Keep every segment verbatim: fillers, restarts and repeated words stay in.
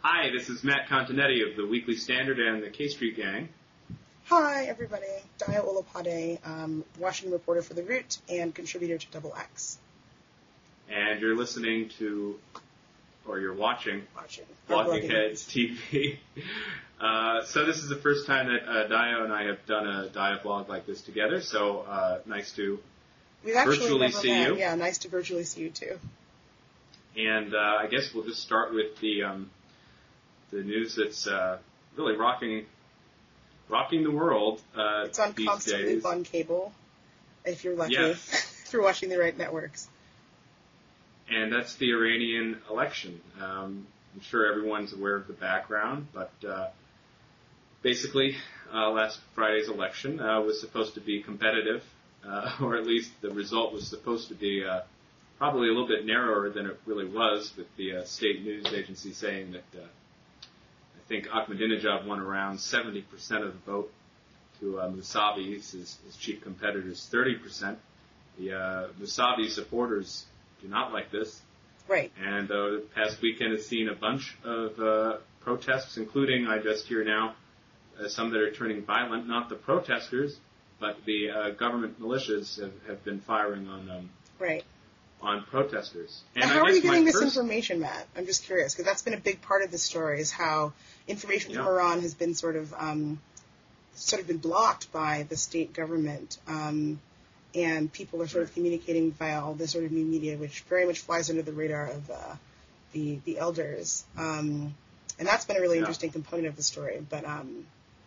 Hi, this is Matt Continetti of the Weekly Standard and the K Street Gang. Hi, everybody. Daya Olopade, um, Washington reporter for The Root and contributor to Double X. And you're listening to, or you're watching, watching Blogging Heads T V. uh, so this is the first time that uh, Daya and I have done a Daya blog like this together, so uh, nice to We've actually virtually never see met. you. Yeah, nice to virtually see you, too. And uh, I guess we'll just start with the um, the news that's uh, really rocking rocking the world uh, It's on these constantly days. on cable, if you're lucky, Yes. if you're watching the right networks. And that's the Iranian election. Um, I'm sure everyone's aware of the background, but uh, basically, uh, last Friday's election uh, was supposed to be competitive, uh, or at least the result was supposed to be uh, probably a little bit narrower than it really was, with the uh, state news agency saying that uh, I think Ahmadinejad won around seventy percent of the vote to uh, Mousavi's, his, his chief competitor's thirty percent. The uh, Mousavi supporters do not like this. Right. And uh, the past weekend has seen a bunch of uh, protests, including, I just hear now, uh, some that are turning violent. Not the protesters, but the uh, government militias have, have been firing on um, Right. on protesters. And Now, I how are guess you getting my this first- information, Matt? I'm just curious, because that's been a big part of the story, is how information Yeah. from Iran has been sort of um, sort of been blocked by the state government, um, and people are sort of communicating via all this sort of new media, which very much flies under the radar of uh, the the elders, um, and that's been a really Yeah. interesting component of the story. But um,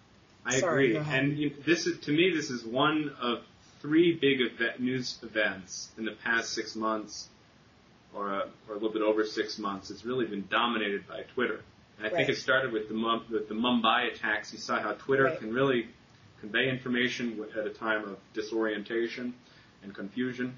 I sorry, agree. go ahead. And you, this is, to me, this is one of three big event, news events in the past six months, or, uh, or a little bit over six months. It's really been dominated by Twitter. And I think Right. it started with the, Mum, with the Mumbai attacks. You saw how Twitter Right. can really convey information at a time of disorientation and confusion.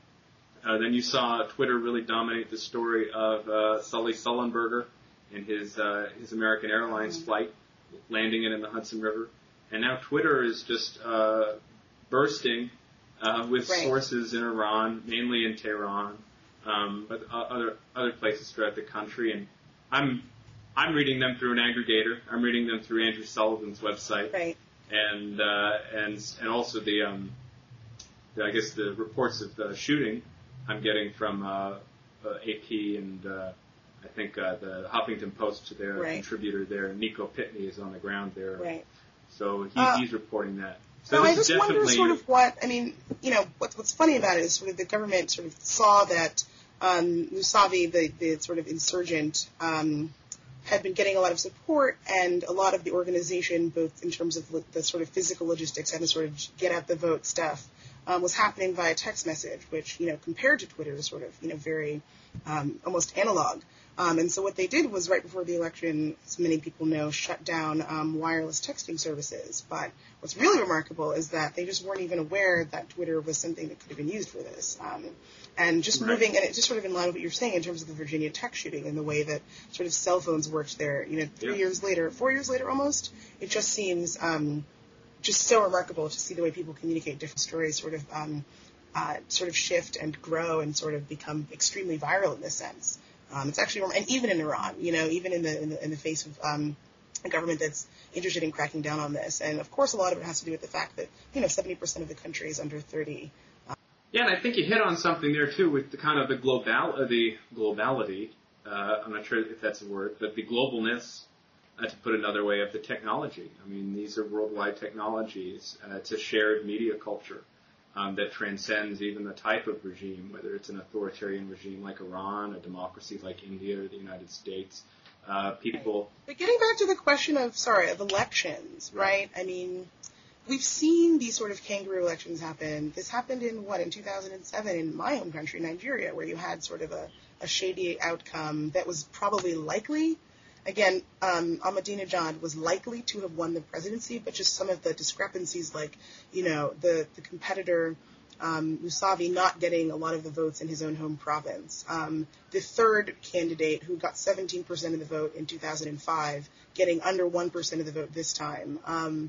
Uh, then you saw Twitter really dominate the story of uh, Sully Sullenberger and his uh, his American Airlines Mm-hmm. flight, landing it in the Hudson River. And now Twitter is just uh, bursting uh, with Right. sources in Iran, mainly in Tehran, um, but uh, other other places throughout the country. And I'm I'm reading them through an aggregator. I'm reading them through Andrew Sullivan's website, right, and uh, and and also the um, the, I guess the reports of the shooting I'm getting from uh, uh, A P and uh, I think uh, the Huffington Post, their Right. contributor there, Nico Pitney, is on the ground there. right. So he, Uh, he's reporting that. So So this I is just wonder definitely sort of what, I mean, you know, what's, what's funny about it is sort of the government sort of saw that um, Mousavi, the, the sort of insurgent, um, had been getting a lot of support, and a lot of the organization, both in terms of the sort of physical logistics and the sort of get out the vote stuff, um, was happening via text message, which, you know, compared to Twitter is sort of, you know, very um, almost analog. Um, and so what they did was right before the election, as many people know, shut down um, wireless texting services. But what's really remarkable is that they just weren't even aware that Twitter was something that could have been used for this. Um, and just Right. moving, and it's just sort of in line with what you're saying in terms of the Virginia Tech shooting and the way that sort of cell phones worked there. You know, three Yeah. years later, four years later almost, it just seems um, just so remarkable to see the way people communicate different stories sort of um, uh, sort of shift and grow and sort of become extremely viral in this sense. Um, it's actually, and even in Iran, you know, even in the in the, in the face of um, a government that's interested in cracking down on this, and of course, a lot of it has to do with the fact that you know seventy percent of the country is under thirty. Yeah, and I think you hit on something there too with the kind of the global uh, the globality. Uh, I'm not sure if that's a word, but the globalness, uh, to put another way, of the technology. I mean, these are worldwide technologies. Uh, it's a shared media culture um, that transcends even the type of regime, whether it's an authoritarian regime like Iran, a democracy like India or the United States. Uh, people. But getting back to the question of sorry of elections, right? I mean, we've seen these sort of kangaroo elections happen. This happened in what in two thousand seven in my home country, Nigeria, where you had sort of a, a shady outcome that was probably likely. Again, um, Ahmadinejad was likely to have won the presidency, but just some of the discrepancies, like, you know, the, the competitor, um, Mousavi, not getting a lot of the votes in his own home province. Um, the third candidate, who got seventeen percent of the vote in two thousand five, getting under one percent of the vote this time. Um,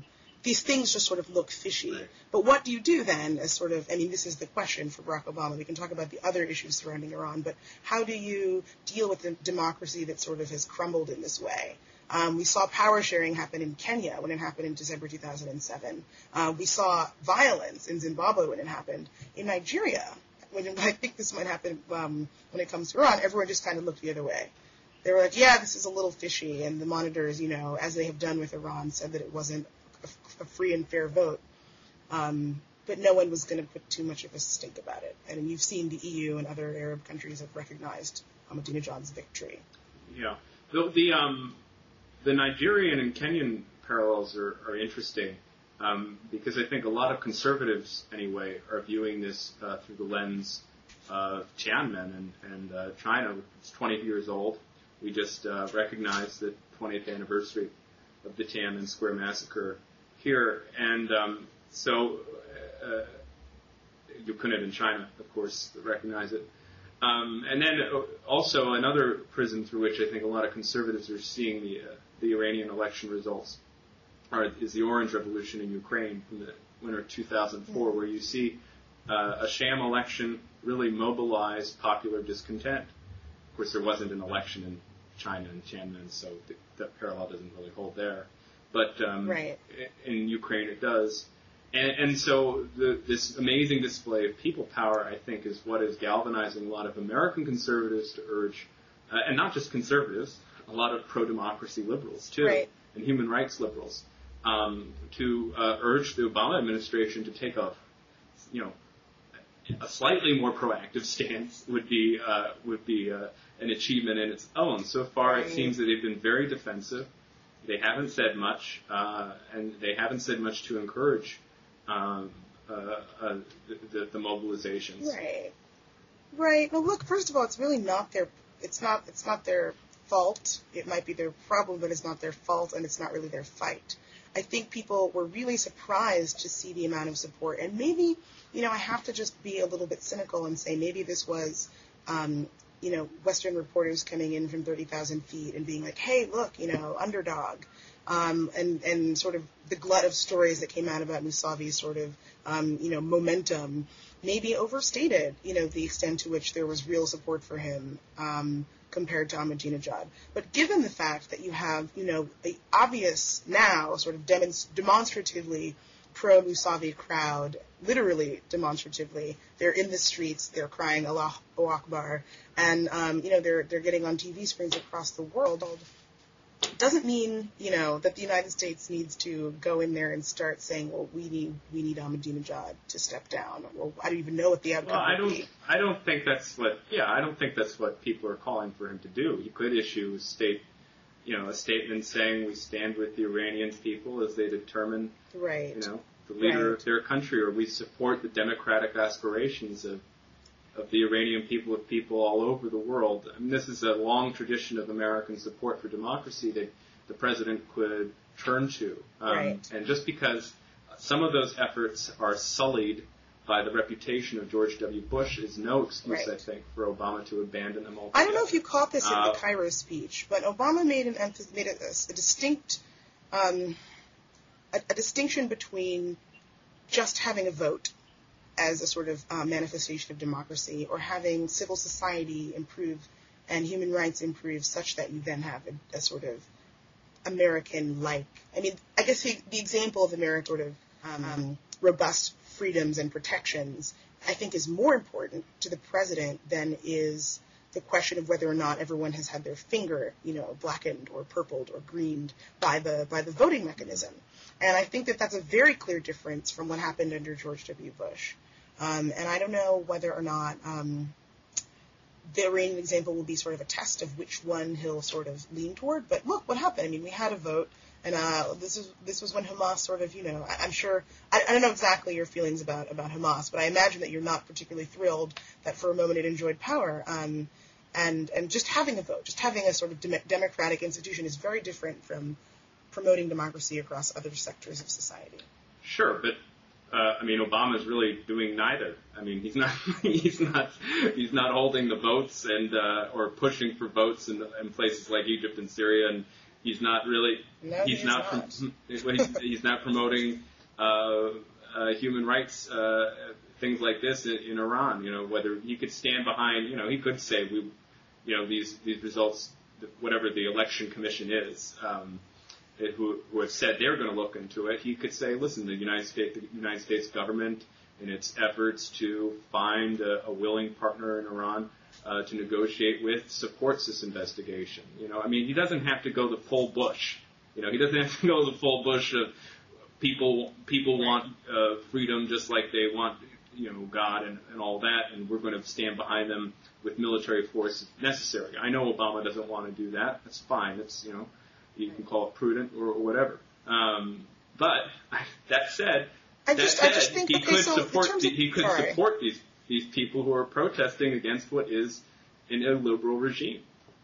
these things just sort of look fishy. Right. But what do you do then as sort of, I mean, this is the question for Barack Obama. We can talk about the other issues surrounding Iran, but how do you deal with the democracy that sort of has crumbled in this way? Um, we saw power sharing happen in Kenya when it happened in December two thousand seven. Uh, we saw violence in Zimbabwe when it happened. In Nigeria, when I think this might happen um, when it comes to Iran, everyone just kind of looked the other way. They were like, yeah, this is a little fishy, and the monitors, you know, as they have done with Iran, said that it wasn't a, a free and fair vote. Um, but no one was going to put too much of a stink about it. And you've seen the E U and other Arab countries have recognized Ahmadinejad's victory. Yeah. The, the, um, the Nigerian and Kenyan parallels are, are interesting um, because I think a lot of conservatives, anyway, are viewing this uh, through the lens of Tiananmen and, and uh, China. It's twenty years old. We just uh, recognized the twentieth anniversary of the Tiananmen Square massacre here. And um, so uh, you couldn't in China, of course, recognize it. Um, and then also another prism through which I think a lot of conservatives are seeing the, uh, the Iranian election results are, is the Orange Revolution in Ukraine from the winter of two thousand four, where you see uh, a sham election really mobilize popular discontent. Of course, there wasn't an election in China and Tiananmen, so the, that parallel doesn't really hold there. But um, right. in Ukraine it does. And, and so the, this amazing display of people power, I think, is what is galvanizing a lot of American conservatives to urge, uh, and not just conservatives, a lot of pro-democracy liberals, too, right. and human rights liberals, um, to uh, urge the Obama administration to take a, you know, a slightly more proactive stance would be uh, would be uh, an achievement in its own. So far, right. it seems that they've been very defensive. They haven't said much, uh, and they haven't said much to encourage um, uh, uh, the, the, the mobilizations. Right. Right. Well, look. First of all, it's really not their. It's not. It's not their fault. It might be their problem, but it's not their fault, and it's not really their fight. I think people were really surprised to see the amount of support, and maybe, you know, I have to just be a little bit cynical and say maybe this was, um, you know, Western reporters coming in from thirty thousand feet and being like, hey, look, you know, underdog, um, and, and sort of the glut of stories that came out about Mousavi's sort of, um, you know, momentum maybe overstated, you know, the extent to which there was real support for him, um, compared to Ahmadinejad. But given the fact that you have, you know, the obvious now sort of demonst- demonstratively pro-Mousavi crowd, literally demonstratively, they're in the streets, they're crying Allahu Akbar, and, um, you know, they're they're getting on T V screens across the world, doesn't mean, you know, that the United States needs to go in there and start saying, well, we need we need Ahmadinejad to step down. Well, I don't even know what the outcome well, I would don't, be. I don't think that's what, yeah, I don't think that's what people are calling for him to do. He could issue a state, you know, a statement saying we stand with the Iranian people as they determine, right. you know, the leader right. of their country, or we support the democratic aspirations of of the Iranian people, of people all over the world. I mean, this is a long tradition of American support for democracy that the president could turn to. Um, right. And just because some of those efforts are sullied by the reputation of George W. Bush is no excuse, right. I think, for Obama to abandon them altogether. I don't know if you caught this in uh, the Cairo speech, but Obama made an emphasis, made a, a distinct, um, a, a distinction between just having a vote as a sort of uh, manifestation of democracy, or having civil society improve and human rights improve such that you then have a, a sort of American-like. I mean, I guess the, the example of American sort of um, um, robust freedoms and protections, I think, is more important to the president than is the question of whether or not everyone has had their finger, you know, blackened or purpled or greened by the by the voting mechanism. And I think that that's a very clear difference from what happened under George W. Bush. Um, and I don't know whether or not um, the Iranian example will be sort of a test of which one he'll sort of lean toward. But look, what happened? I mean, we had a vote, and uh, this is this was when Hamas sort of, you know, I, I'm sure, I, I don't know exactly your feelings about, about Hamas, but I imagine that you're not particularly thrilled that for a moment it enjoyed power. Um, and, and just having a vote, just having a sort of dem- democratic institution is very different from promoting democracy across other sectors of society. Sure, but Uh, I mean, Obama's really doing neither. I mean, he's not he's not he's not holding the votes and uh, or pushing for votes in, in places like Egypt and Syria and He's not really. No, he's he not. not. Prom- he's, he's not promoting uh, uh, human rights uh, things like this in, in Iran. You know, whether he could stand behind. You know, he could say we, you know, these these results, whatever the election commission is, um, it, who who have said they're going to look into it. He could say, listen, the United States, the United States government, in its efforts to find a, a willing partner in Iran. Uh, to negotiate with, supports this investigation. You know, I mean, he doesn't have to go the full Bush. You know, he doesn't have to go the full Bush of people. People want uh, freedom just like they want, you know, God and, and all that, and we're going to stand behind them with military force if necessary. I know Obama doesn't want to do that. That's fine. That's, you know, you can call it prudent or, or whatever. Um, but that said, I that just, said, I just think, he okay, could so support. in terms of, He could sorry. support these. these people who are protesting against what is an illiberal regime.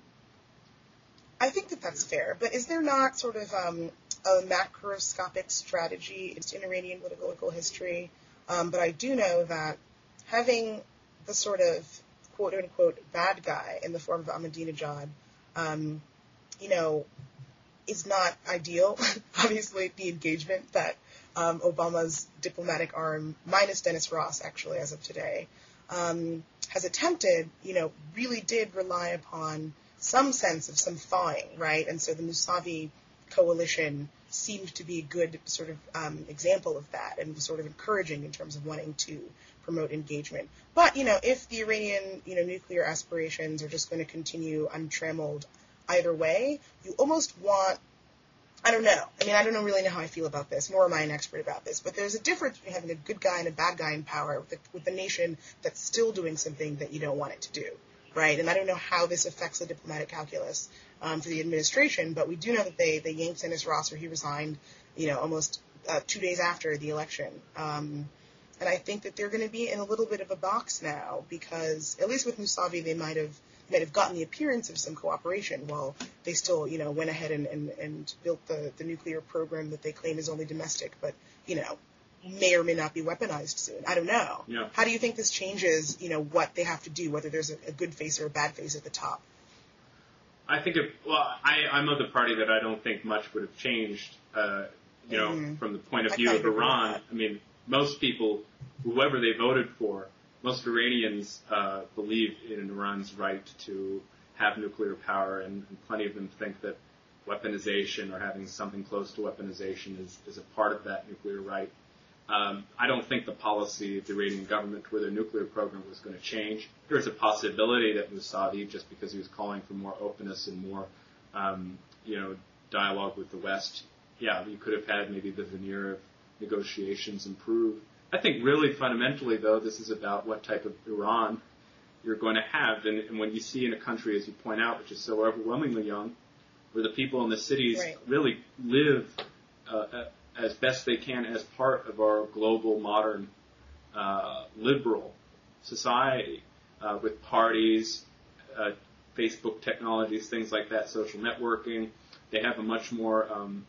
I think that that's fair, but is there not sort of um, a macroscopic strategy in Iranian political history? Um, but I do know that having the sort of quote-unquote bad guy in the form of Ahmadinejad, um, you know, is not ideal. Obviously, the engagement that um, Obama's diplomatic arm, minus Dennis Ross, actually, as of today, um, has attempted, you know, really did rely upon some sense of some thawing, right? And so the Mousavi coalition seemed to be a good sort of um, example of that and sort of encouraging in terms of wanting to promote engagement. But, you know, if the Iranian, you know, nuclear aspirations are just going to continue untrammeled either way, you almost want, I don't know. I mean, I don't really know how I feel about this, nor am I an expert about this, but there's a difference between having a good guy and a bad guy in power with a, with a nation that's still doing something that you don't want it to do, right? And I don't know how this affects the diplomatic calculus um, for the administration, but we do know that they, they yanked Dennis Ross, or he resigned, you know, almost uh, two days after the election. Um, and I think that they're going to be in a little bit of a box now because, at least with Mousavi, they might have might have gotten the appearance of some cooperation while they still, you know, went ahead and, and, and built the, the nuclear program that they claim is only domestic, but, you know, may or may not be weaponized soon. I don't know. Yeah. How do you think this changes, you know, what they have to do, whether there's a, a good face or a bad face at the top? I think, it, well, I, I'm of the party that I don't think much would have changed, uh, you know, Mm-hmm. from the point of I view kind of of agree with Iran. that. I mean, most people, whoever they voted for, most Iranians uh, believe in Iran's right to have nuclear power, and, and plenty of them think that weaponization or having something close to weaponization is, is a part of that nuclear right. Um, I don't think the policy of the Iranian government toward their nuclear program was going to change. There is a possibility that Mousavi, just because he was calling for more openness and more, um, you know, dialogue with the West, yeah, you could have had maybe the veneer of negotiations improve. I think really fundamentally, though, this is about what type of Iran you're going to have. And, and when you see in a country, as you point out, which is so overwhelmingly young, where the people in the cities Right. really live uh, as best they can as part of our global, modern, uh, liberal society, uh, with parties, uh, Facebook technologies, things like that, social networking. They have a much more um,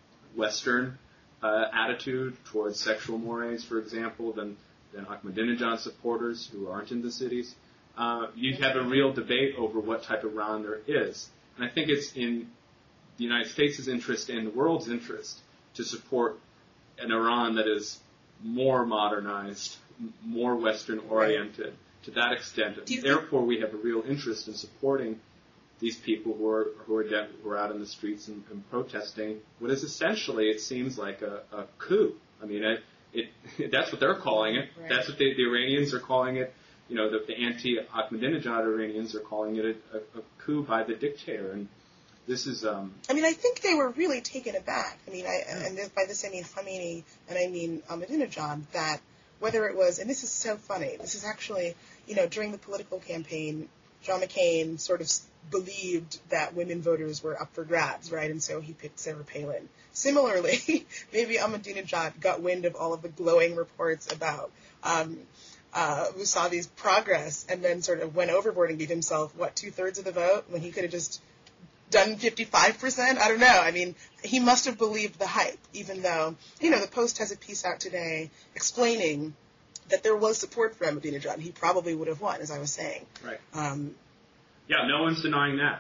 Western uh, attitude towards sexual mores, for example, than, than Ahmadinejad supporters who aren't in the cities. Uh, you have a real debate over what type of Iran there is. And I think it's in the United States' interest and the world's interest to support an Iran that is more modernized, m- more Western-oriented right. to that extent. Therefore, we have a real interest in supporting these people who are who are, de- who are out in the streets and, and protesting what is essentially, it seems like a, a coup. I mean, it, it that's what they're calling it. Right. That's what they, the Iranians are calling it. You know, the, the anti-Ahmadinejad Iranians are calling it a, a, a coup by the dictator. And this is. Um, I mean, I think they were really taken aback. I mean, I, yeah. and by this I mean Khamenei, and I mean Ahmadinejad. That whether it was, and this is so funny. This is actually, you know, during the political campaign, John McCain sort of believed that women voters were up for grabs, right? And so he picked Sarah Palin. Similarly, maybe Ahmadinejad got wind of all of the glowing reports about um, uh, Mousavi's progress, and then sort of went overboard and gave himself, what, two-thirds of the vote when he could have just done fifty-five percent? I don't know. I mean, he must have believed the hype, even though, you know, the Post has a piece out today explaining that there was support for Ahmadinejad. He probably would have won, as I was saying. Right. Um, yeah, no one's denying that.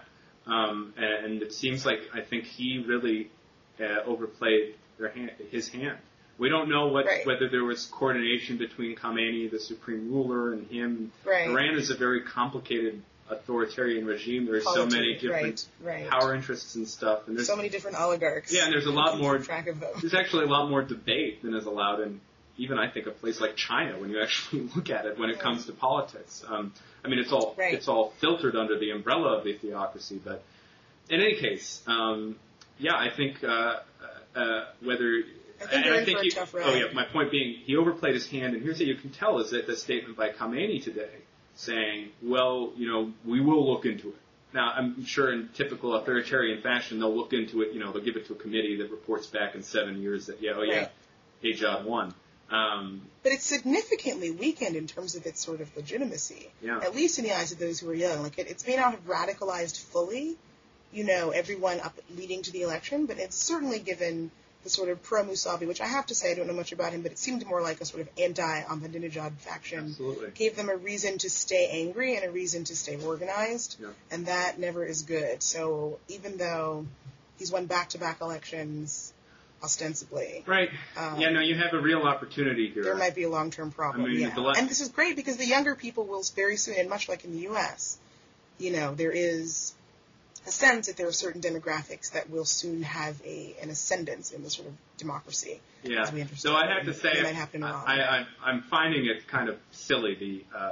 Um, and it seems like I think he really uh, overplayed their hand, his hand. We don't know what right. whether there was coordination between Khamenei, the supreme ruler, and him. Right. Iran is a very complicated authoritarian regime. There's so many different right, right. power interests and stuff. And there's so many different oligarchs. Yeah, and there's a lot more. Track of them. There's actually a lot more debate than is allowed in even I think a place like China when you actually look at it when it yeah. comes to politics. Um, I mean, it's all right. it's all filtered under the umbrella of the theocracy. But in any case, um, yeah, I think uh, uh, whether. I think and you're I in think for you, a tough ride. Oh yeah, my point being, he overplayed his hand, and here's what you can tell is that the statement by Khamenei today, saying, "Well, you know, we will look into it." Now, I'm sure in typical authoritarian fashion, they'll look into it. You know, they'll give it to a committee that reports back in seven years that, yeah, oh yeah, right. Hejab won. Um, but it's significantly weakened in terms of its sort of legitimacy, yeah. at least in the eyes of those who are young. Like it, it may not have radicalized fully, you know, everyone up leading to the election, but it's certainly given the sort of pro-Mousavi, which I have to say I don't know much about him, but it seemed more like a sort of anti-Ahmadinejad faction. Absolutely. Gave them a reason to stay angry and a reason to stay organized, yeah. and that never is good. So even though he's won back-to-back elections, ostensibly. Right. Um, yeah, no, you have a real opportunity here. There might be a long-term problem, I mean, yeah. le- and this is great because the younger people will very soon, and much like in the U S, you know, there is a sense that there are certain demographics that will soon have a an ascendance in the sort of democracy. Yeah. As we So I have to say, it might happen in I, I, I'm finding it kind of silly. The uh,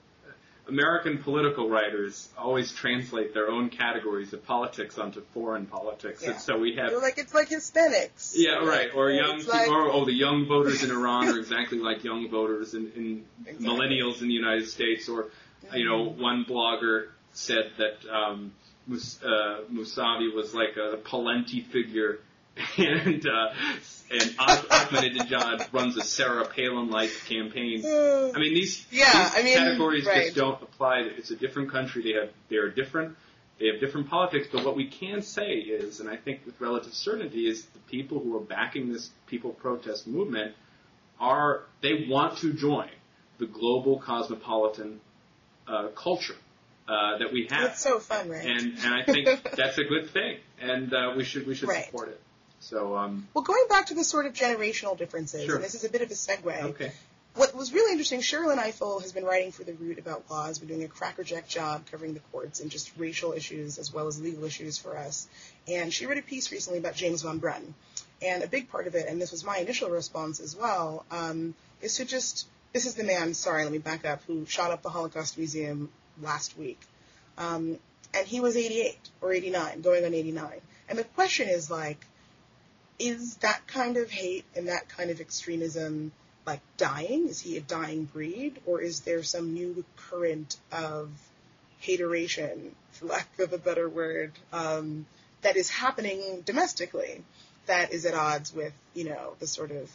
American political writers always translate their own categories of politics onto foreign politics, yeah. and so we have. They're like it's like Hispanics. Yeah, right. Or young, it's like, or oh, the young voters in Iran are exactly like young voters in, in exactly. millennials in the United States. Or, mm-hmm. you know, one blogger said that um, Mus- uh, Mousavi was like a Palenti figure, and uh, and Ahmadinejad runs a Sarah Palin-like campaign. Uh, I mean, these, yeah, these I mean, categories right. just don't apply. It's a different country. They have they are different. They have different politics, but what we can say is, and I think with relative certainty, is the people who are backing this people protest movement are, they want to join the global cosmopolitan uh, culture uh, that we have. It's so fun, right? And and I think that's a good thing, and uh, we should we should right. support it. So, um, well, going back to the sort of generational differences, sure. and this is a bit of a segue. Okay. What was really interesting, Sherilyn Ifill has been writing for The Root about law, has been doing a crackerjack job covering the courts and just racial issues as well as legal issues for us. And she wrote a piece recently about James Van Brun. And a big part of it, and this was my initial response as well, um, is to just, this is the man, sorry, let me back up, who shot up the Holocaust Museum last week. Um, and he was eighty-eight or eighty-nine, going on eighty-nine. And the question is, like, is that kind of hate and that kind of extremism like dying? Is he a dying breed, or is there some new current of hateration, for lack of a better word, um, that is happening domestically that is at odds with, you know, the sort of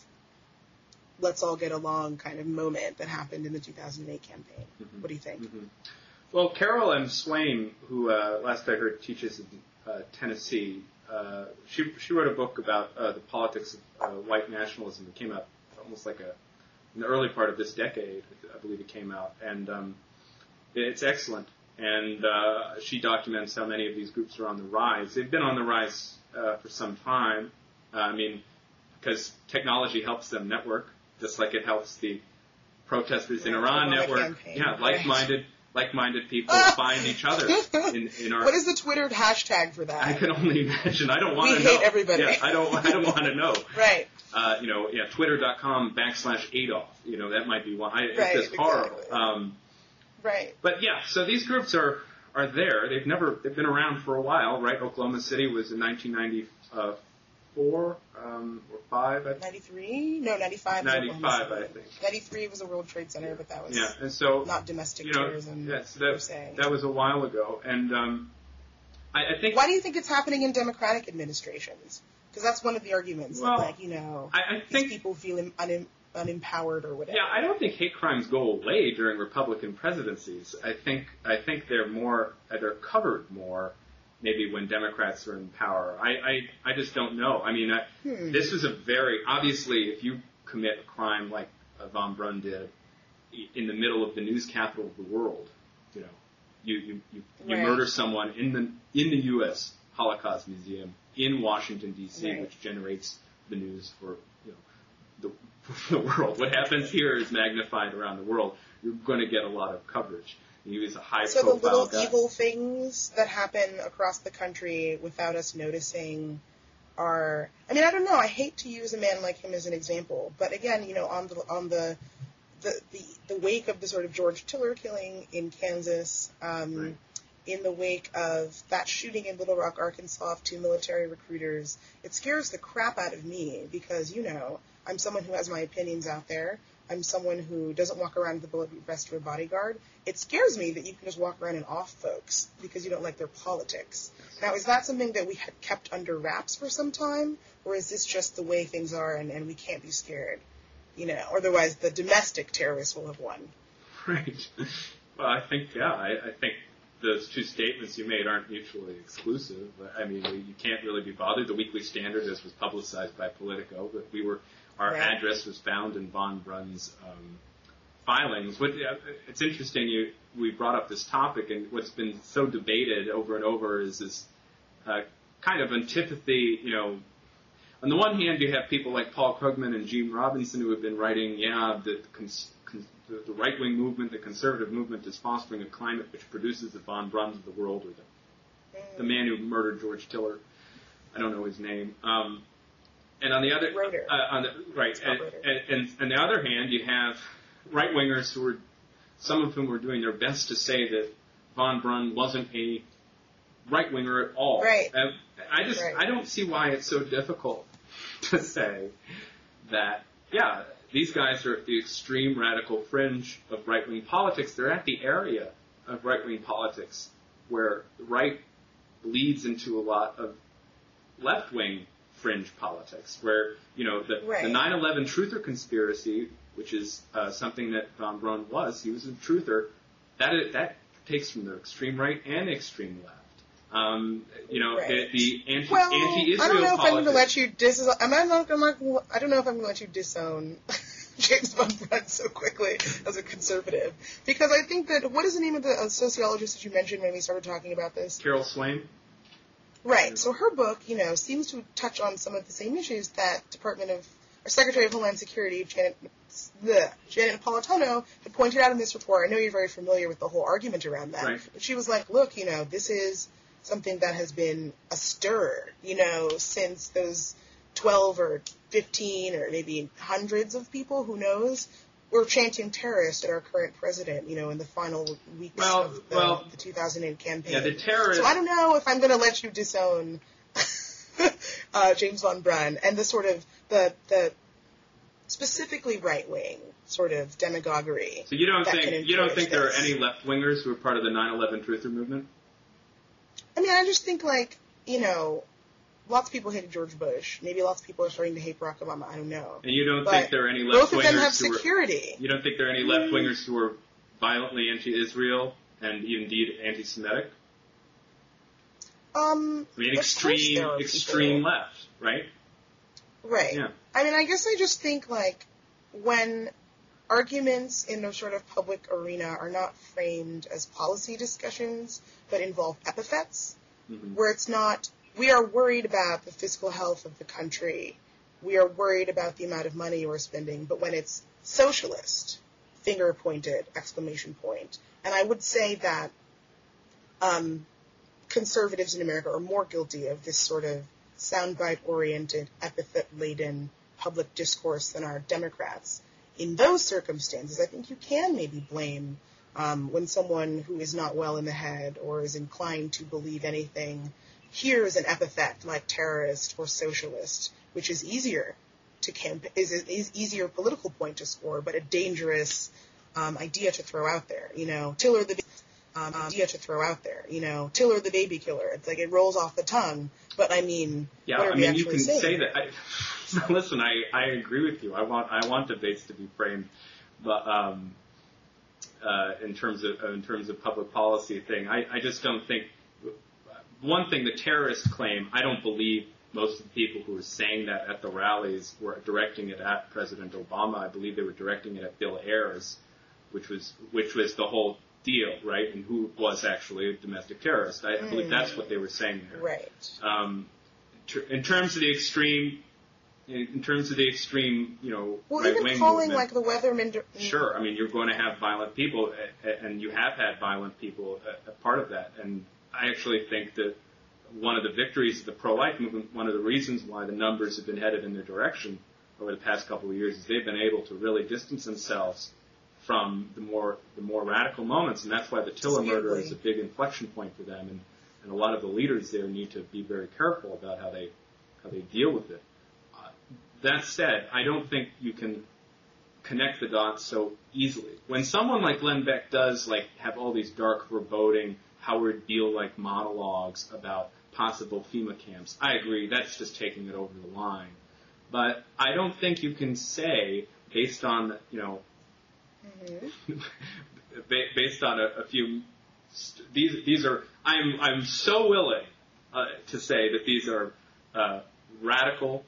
let's all get along kind of moment that happened in the two thousand eight campaign? Mm-hmm. What do you think? Mm-hmm. Well, Carol M. Swain, who uh, last I heard teaches in uh, Tennessee, uh, she she wrote a book about uh, the politics of uh, white nationalism. It came out almost like a, in the early part of this decade, I believe it came out, and um, it's excellent. And uh, she documents how many of these groups are on the rise. They've been on the rise uh, for some time. Uh, I mean, because technology helps them network, just like it helps the protesters in Iran network. Campaign. Yeah, like-minded, like-minded people find each other in, in our. What is the Twitter hashtag for that? I can only imagine. I don't want to we know. We hate everybody. Yeah, I don't. I don't want to know. Right. Uh, you know, yeah, twitter.com backslash Adolf. You know, that might be one. I, right, it's just horrible. Exactly. Um, right. But yeah, so these groups are are there. They've never. They've been around for a while, right? Oklahoma City was in nineteen ninety-four um, or five. I think. ninety-three? No, ninety-five. ninety-five, I think. ninety-three was the World Trade Center, but that was yeah, and so not domestic you know, terrorism. Yes, per that, se. that was a while ago, and um, I, I think. Why do you think it's happening in Democratic administrations? Because that's one of the arguments. Well, that, like, you know, I, I these think, people feel un- un- unempowered or whatever. Yeah, I don't think hate crimes go away during Republican presidencies. I think I think they're more uh, they're covered more maybe when Democrats are in power. I I, I just don't know. I mean, I, hmm. this was a very obviously if you commit a crime like uh, Von Brunn did in the middle of the news capital of the world, you know, You you you, you Right. murder someone in the in the U S Holocaust Museum in Washington D C, Right. which generates the news for you know the, the world. What happens here is magnified around the world. You're going to get a lot of coverage. He was a high So the profile little guy. evil things that happen across the country without us noticing are, I mean, I don't know, I hate to use a man like him as an example, but again, you know, on the, on the, the, the, the wake of the sort of George Tiller killing in Kansas, um, Right. in the wake of that shooting in Little Rock, Arkansas of two military recruiters, it scares the crap out of me because, you know, I'm someone who has my opinions out there. I'm someone who doesn't walk around with the bulletproof vest of a bodyguard. It scares me that you can just walk around and off folks because you don't like their politics. Now, is that something that we had kept under wraps for some time, or is this just the way things are and, and we can't be scared? You know, otherwise the domestic terrorists will have won. Right. Well, I think, yeah, I, I think those two statements you made aren't mutually exclusive. I mean, you can't really be bothered. The Weekly Standard, as was publicized by Politico, but we were, our Right. address was found in Von Brun's um, filings. What, it's interesting you we brought up this topic, and what's been so debated over and over is this uh, kind of antipathy, you know. On the one hand, you have people like Paul Krugman and Gene Robinson who have been writing, yeah, the, cons- con- the, the right-wing movement, the conservative movement is fostering a climate which produces the Von Bruns of the world, or the, the man who murdered George Tiller. I don't know his name. Um, and on the other, Roeder. uh, on the, right, and, and, and on the other hand, you have right-wingers who are, some of whom were doing their best to say that Von Brun wasn't a right-winger at all. Right. And I just, Right. I don't see why it's so difficult to say that, yeah, these guys are at the extreme radical fringe of right-wing politics. They're at the area of right-wing politics where the right bleeds into a lot of left-wing fringe politics, where, you know, the, Right. the nine eleven truther conspiracy, which is uh, something that Von Brun was, he was a truther, that is, that takes from the extreme right and extreme left. Um, you know, Right. the, the anti, Well, anti-Israel I don't know if I'm going to politics. let you dis. I'm not, I'm not, I don't know if I'm going to let you disown James Von Brun so quickly as a conservative, because I think that what is the name of the uh, sociologist that you mentioned when we started talking about this? Carol Swain. Right. So her book, you know, seems to touch on some of the same issues that Department of or Secretary of Homeland Security Janet, bleh, Janet Napolitano had pointed out in this report. I know you're very familiar with the whole argument around that. Right. But she was like, look, you know, this is something that has been a stir, you know, since those twelve or fifteen or maybe hundreds of people, who knows, were chanting terrorist at our current president, you know, in the final weeks Well, of the, well, the two thousand eight campaign. Yeah, the terrorists. So I don't know if I'm going to let you disown uh, James Von Brun and the sort of the the specifically right wing sort of demagoguery. So you don't that can think you don't encourage think there are this. any left wingers who are part of the nine eleven truther movement? I mean, I just think, like, you know, lots of people hated George Bush. Maybe lots of people are starting to hate Barack Obama. I don't know. And you don't But think there are any left both of them have wingers who are security. you don't think there are any left wingers who are violently anti-Israel and indeed anti-Semitic? Um, I mean, of course extreme there are extreme people. left, right? Right. Yeah. I mean, I guess I just think, like, when arguments in the sort of public arena are not framed as policy discussions, but involve epithets, Mm-hmm. where it's not, we are worried about the fiscal health of the country, we are worried about the amount of money we're spending, but when it's socialist, finger pointed, exclamation point. And I would say that um, conservatives in America are more guilty of this sort of soundbite-oriented, epithet-laden public discourse than are Democrats. In those circumstances, I think you can maybe blame um, when someone who is not well in the head or is inclined to believe anything hears an epithet like terrorist or socialist, which is easier to camp is an easier political point to score, but a dangerous um, idea to throw out there. You know, Tiller the um, idea to throw out there. You know, Tiller the baby killer. It's like it rolls off the tongue, but I mean, Yeah, what are I we mean, you actually can saying? say that. I, listen, I, I agree with you. I want I want debates to be framed, but um, uh, in terms of in terms of public policy thing, I, I just don't think. One thing, the terrorist claim, I don't believe most of the people who were saying that at the rallies were directing it at President Obama. I believe they were directing it at Bill Ayers, which was which was the whole deal, right? And who was actually a domestic terrorist. I, I believe that's what they were saying there. Right. Um, ter- in terms of the extreme, in, in terms of the extreme, you know, well, right-wing even calling movement, like the Weathermen. Sure, I mean, you're going to have violent people, and you have had violent people a part of that. And I actually think that one of the victories of the pro-life movement, one of the reasons why the numbers have been headed in their direction over the past couple of years, is they've been able to really distance themselves from the more the more radical moments, and that's why the Tiller murder is a big inflection point for them, and, and a lot of the leaders there need to be very careful about how they how they deal with it. Uh, that said, I don't think you can connect the dots so easily. When someone like Glenn Beck does like have all these dark, foreboding, Howard Beale-like monologues about possible FEMA camps, I agree, that's just taking it over the line. But I don't think you can say, based on, you know, mm-hmm. based on a, a few, st- these these are, I'm I'm so willing uh, to say that these are uh, radical,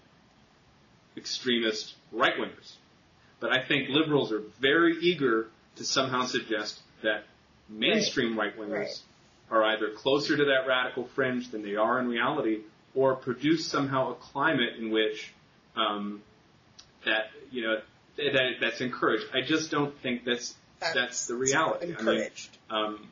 extremist right-wingers. But I think liberals are very eager to somehow suggest that mainstream right. right-wingers right. are either closer to that radical fringe than they are in reality, or produce somehow a climate in which um, that, you know, that that's encouraged. I just don't think that's that's, that's the reality. Encouraged. I mean, um,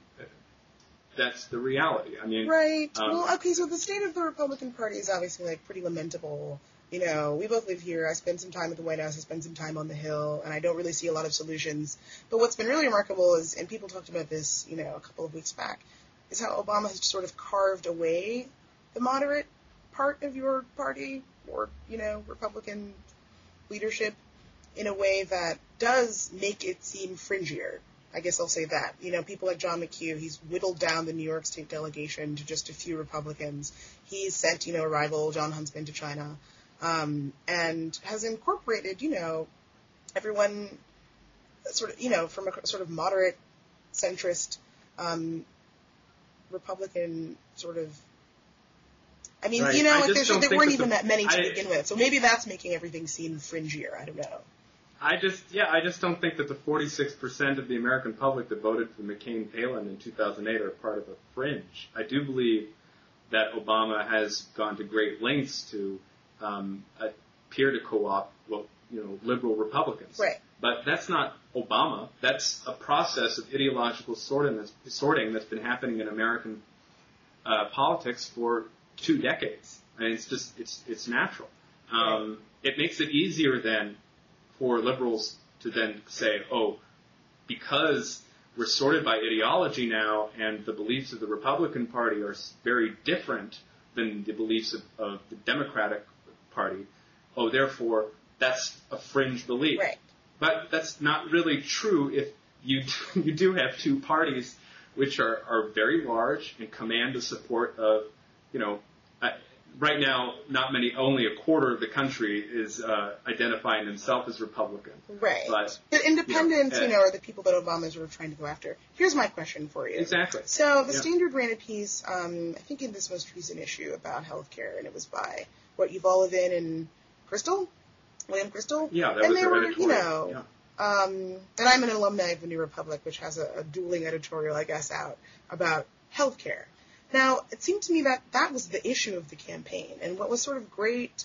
that's the reality. I mean, right. Um, well, okay. So the state of the Republican Party is obviously like pretty lamentable. You know, we both live here. I spend some time at the White House. I spend some time on the Hill, and I don't really see a lot of solutions. But what's been really remarkable is, and people talked about this, you know, a couple of weeks back, is how Obama has sort of carved away the moderate part of your party, or, you know, Republican leadership, in a way that does make it seem fringier. I guess I'll say that. You know, people like John McHugh, he's whittled down the New York State delegation to just a few Republicans. He's sent, you know, a rival, John Huntsman, to China, um, and has incorporated, you know, everyone sort of, you know, from a sort of moderate, centrist, um, Republican sort of, I mean, right. you know, like there, there weren't even the, that many to I, begin with. So maybe that's making everything seem fringier. I don't know. I just, yeah, I just don't think that the forty-six percent of the American public that voted for McCain-Palin in two thousand eight are part of a fringe. I do believe that Obama has gone to great lengths to um, appear to co-opt, well, you know, liberal Republicans. Right. But that's not Obama. That's a process of ideological sorting that's, sorting that's been happening in American uh, politics for two decades. I mean, it's just, it's it's natural. Um, right. It makes it easier then for liberals to then say, oh, because we're sorted by ideology now and the beliefs of the Republican Party are very different than the beliefs of, of the Democratic Party, oh, therefore, that's a fringe belief. Right. But that's not really true if you you do have two parties which are, are very large and command the support of, you know, uh, right now, not many, only a quarter of the country is uh, identifying themselves as Republican. Right. But, the independents, you know, you know, are the people that Obama is sort of trying to go after. Here's my question for you. Exactly. So the yeah. Standard ran a piece, um, I think in this most recent issue, about healthcare, and it was by, what, Yuval Levin and Crystal? William Crystal? Yeah, that and was they their were, editorial. you know, yeah. Um, and I'm an alumni of the New Republic, which has a, a dueling editorial, I guess, out about healthcare. Now, it seemed to me that that was the issue of the campaign, and what was sort of great,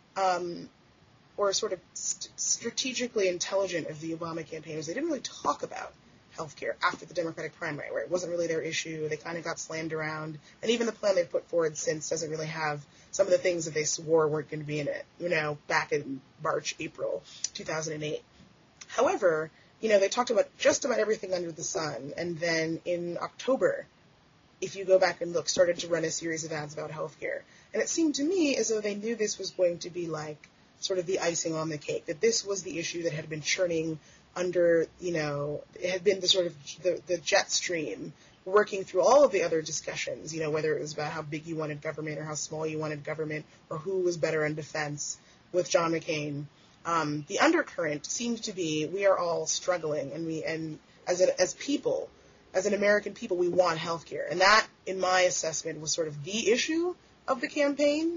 um, or sort of st- strategically intelligent of the Obama campaign was they didn't really talk about healthcare after the Democratic primary, where it wasn't really their issue. They kind of got slammed around, and even the plan they've put forward since doesn't really have some of the things that they swore weren't going to be in it, you know, back in March, April two thousand eight. However, you know, they talked about just about everything under the sun, and then in October, if you go back and look, started to run a series of ads about healthcare. And it seemed to me as though they knew this was going to be like sort of the icing on the cake, that this was the issue that had been churning under, you know, it had been the sort of the, the jet stream working through all of the other discussions, you know, whether it was about how big you wanted government or how small you wanted government or who was better in defense with John McCain. Um, the undercurrent seemed to be we are all struggling, and we and as a, as people, as an American people, we want health care. And that, in my assessment, was sort of the issue of the campaign.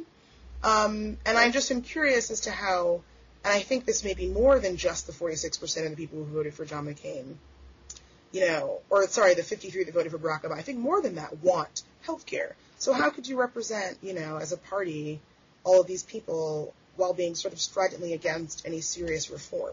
Um, and I just am curious as to how, and I think this may be more than just the forty-six percent of the people who voted for John McCain, you know, or sorry, the fifty-three that voted for Barack Obama, I think more than that want health care. So how could you represent, you know, as a party, all of these people while being sort of stridently against any serious reform?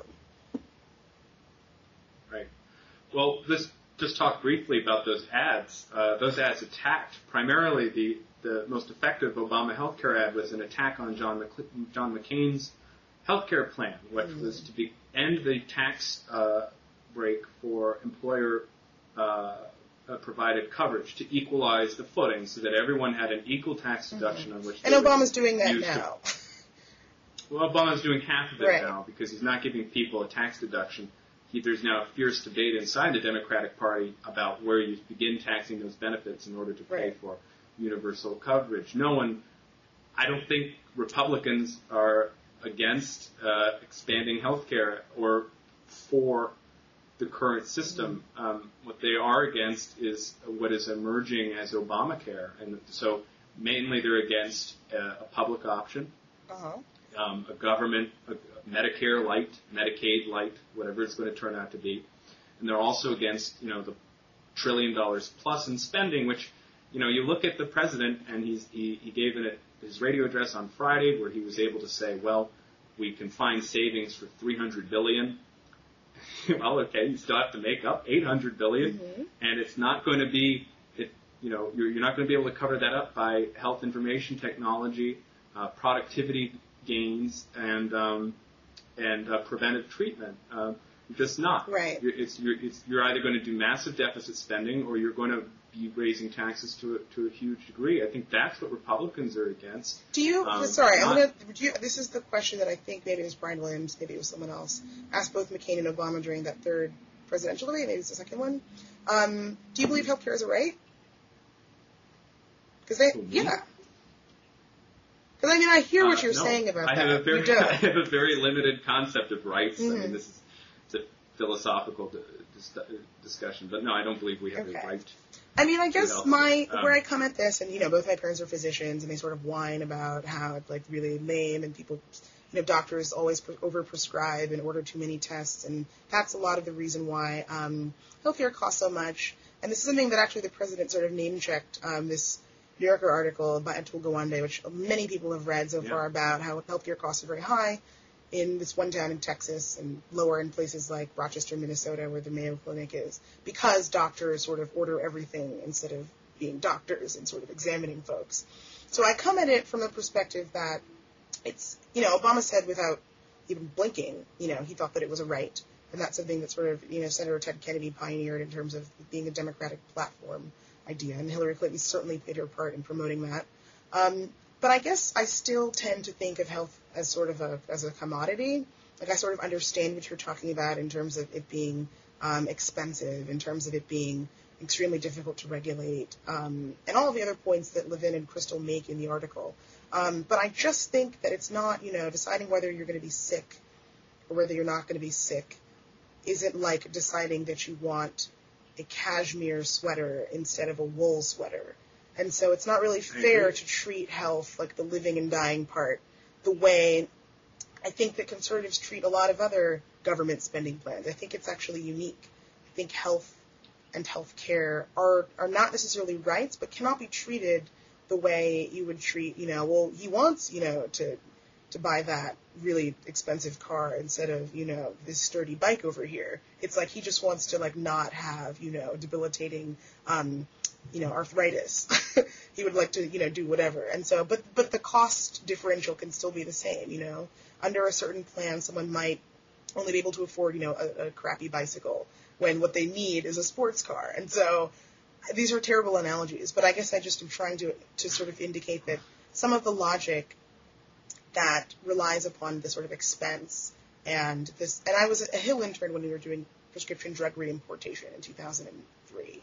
Right. Well, let's just talk briefly about those ads. Uh, those ads attacked primarily the, the most effective Obama healthcare ad was an attack on John, Mc, John McCain's healthcare plan, which mm. was to be end the tax uh, break for employer uh, uh, provided coverage to equalize the footing so that everyone had an equal tax deduction mm-hmm. on which. And Obama's doing that now. To, well, Obama's doing half of it right. now because he's not giving people a tax deduction. He, there's now a fierce debate inside the Democratic Party about where you begin taxing those benefits in order to pay right. for universal coverage. No one, I don't think Republicans are against uh, expanding health care or for the current system. Mm-hmm. Um, what they are against is what is emerging as Obamacare. And so mainly they're against uh, a public option, uh-huh. um, a government, a Medicare light, Medicaid light, whatever it's going to turn out to be. And they're also against, you know, the trillion dollars plus in spending, which, you know, you look at the president and he's, he, he gave it his radio address on Friday where he was able to say, well, we can find savings for three hundred billion dollars. Well, okay, you still have to make up eight hundred billion dollars, mm-hmm. and it's not going to be, it, you know, you're, you're not going to be able to cover that up by health information technology, uh, productivity gains, and um, and uh, preventive treatment. Uh, you're just not. Right. You're, it's, you're, it's, you're either going to do massive deficit spending or you're going to be raising taxes to a, to a huge degree. I think that's what Republicans are against. Do you, um, sorry, not, I'm gonna, do you, this is the question that I think maybe it was Brian Williams, maybe it was someone else, asked both McCain and Obama during that third presidential debate, maybe it's the second one. Um, do you believe healthcare is a right? Because they, mm-hmm. yeah. Because I mean, I hear what uh, you're no, saying about I that. Have a very, you don't. I have a very limited concept of rights. Mm-hmm. I mean, this is it's a philosophical di- dis- discussion, but no, I don't believe we have okay. a right. I mean, I guess my um, where I come at this, and you know, both my parents are physicians, and they sort of whine about how it's like really lame, and people, you know, doctors always pre- overprescribe and order too many tests, and that's a lot of the reason why um, healthcare costs so much. And this is something that actually the president sort of name checked um, this New Yorker article by Atul Gawande, which many people have read so yeah. far about how healthcare costs are very high in this one town in Texas and lower in places like Rochester, Minnesota, where the Mayo Clinic is, because doctors sort of order everything instead of being doctors and sort of examining folks. So I come at it from the perspective that it's, you know, Obama said without even blinking, you know, he thought that it was a right. And that's something that sort of, you know, Senator Ted Kennedy pioneered in terms of being a Democratic platform idea. And Hillary Clinton certainly played her part in promoting that. Um, But I guess I still tend to think of health as sort of a as a commodity. Like I sort of understand what you're talking about in terms of it being um, expensive, in terms of it being extremely difficult to regulate, um, and all of the other points that Levin and Crystal make in the article. Um, but I just think that it's not, you know, deciding whether you're going to be sick or whether you're not going to be sick isn't like deciding that you want a cashmere sweater instead of a wool sweater. And so it's not really fair to treat health, like the living and dying part, the way I think that conservatives treat a lot of other government spending plans. I think it's actually unique. I think health and health care are, are not necessarily rights, but cannot be treated the way you would treat, you know, well, he wants, you know, to to buy that really expensive car instead of, you know, this sturdy bike over here. It's like he just wants to, like, not have, you know, debilitating um you know, arthritis. He would like to, you know, do whatever. And so, but, but the cost differential can still be the same, you know. Under a certain plan, someone might only be able to afford, you know, a, a crappy bicycle when what they need is a sports car. And so these are terrible analogies, but I guess I just am trying to, to sort of indicate that some of the logic that relies upon the sort of expense and this, and I was a Hill intern when we were doing prescription drug reimportation in two thousand three.